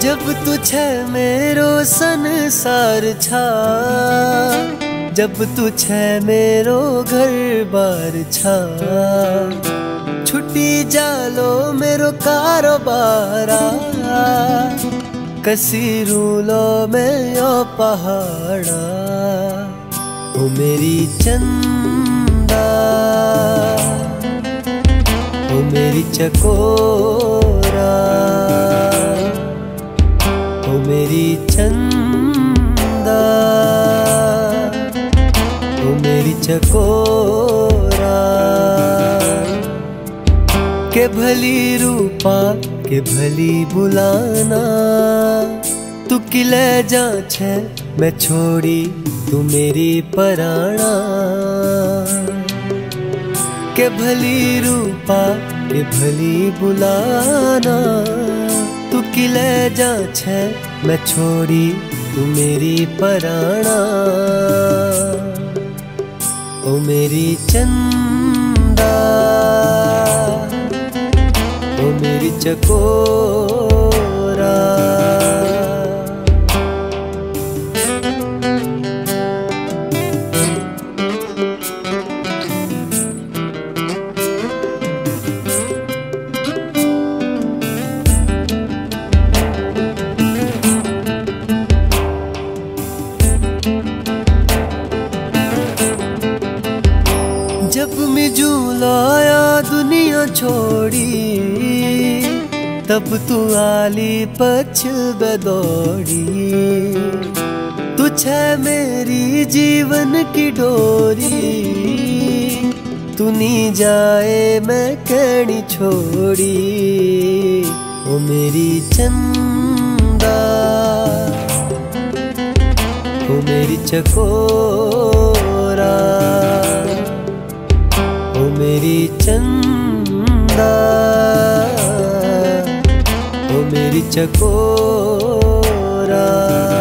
जब तुझे मेरो संसार छा, जब तुझे मेरो घर बार छा, छुट्टी जालो मेरो कारोबारा, कसी रूलो में यो पहाड़ा। ओ मेरी चंदा, ओ मेरी चकोरा, ओ मेरी चंदा, ओ मेरी चकोरा। के भली रूपा के भली बुलाना, तू किले जा छे मैं छोड़ी तू मेरी पराणा। के भली रूपा के भली बुलाना, तू किले जा छे मैं छोड़ी तू मेरी पराणा। ओ मेरी चंदा, ओ मेरी चकोरा। जब मिजू लाया दुनिया छोड़ी, तब तू आली पछबे दौड़ी। तुझे मेरी जीवन की डोरी, तू नी जाए मैं कहनी छोड़ी। ओ मेरी चंदा, ओ मेरी चकोरा, ओ मेरी चंदा, ओ मेरी चकोरा।